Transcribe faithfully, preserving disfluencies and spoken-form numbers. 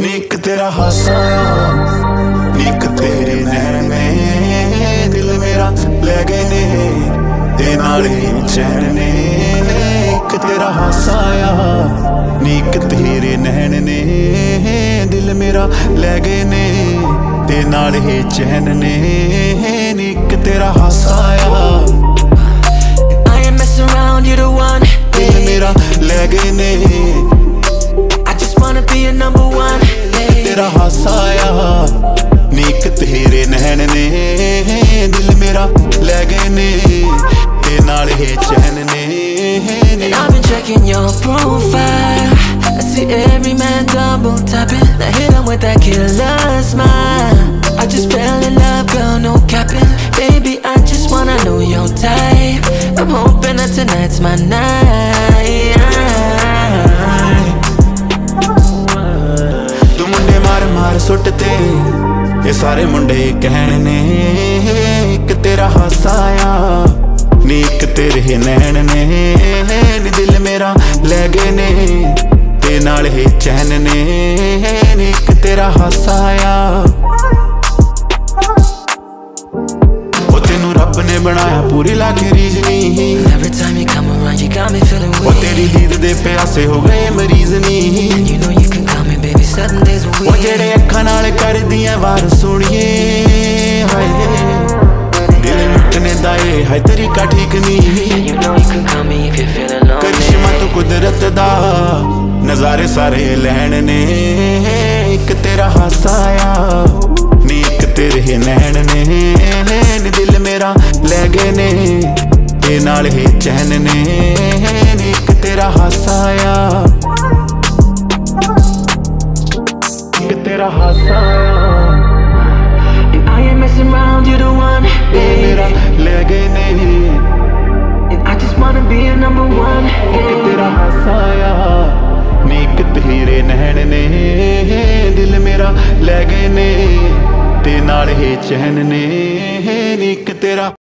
नीक तेरा हासा नीक तेरे नैन ने दिल मेरा ले गए ने ते नाल ही चैन ने। नीक तेरा हासा नीक तेरे नैन ने दिल मेरा ले गए ने ते नाल ही चैन ने। नीक तेरा हासा दिल मेरा ले गए ने तेरा हासा नीक तेरे नैन ने दिल मेरा ले गए ने ते नाल ही चैन ने। I've been checking your profile, I see every man double tapping. Now hit him with that killer smile. I just fell in love, girl, no capping. Baby, I just wanna know your type. I'm hoping that tonight's my night. मार सुटते ये सारे मुंडे कहण ने एक तेरा हासा नीक तेरे नैन ने दिल मेरा ले गए ने ते नाल ही चैन ने। नीक तेरा हासा तेनू रब ने बनाया पूरी लाके रीज नहीं। Every time you come around you got me feeling weak. तेरी दीद दे प्यासे हो गए मरीज नहीं। You know you can call me baby seven days a week. वो जेड़े अखां नाल कर दियां वार सुनिए हाय दिल लुटने दा ए हाय तरीका ठीक नहीं। You know you can call me if you're feeling lonely. करिश्मा तो कुदरत दा नजारे सारे लैण ने। एक तेरा हासा नीक तेरे नैन ने दिल मेरा ले गए ने ते नाल ही चैन ने। नीक तेरा हासा नीक तेरा हासा And I ain't messing around, you the one, दिल मेरा ले गए ने and I just wanna be a number one. नीक तेरा हासा नीक तेरे नैन ने दिल मेरा ले गए ने ते नाल ही चैन ने। नीक तेरा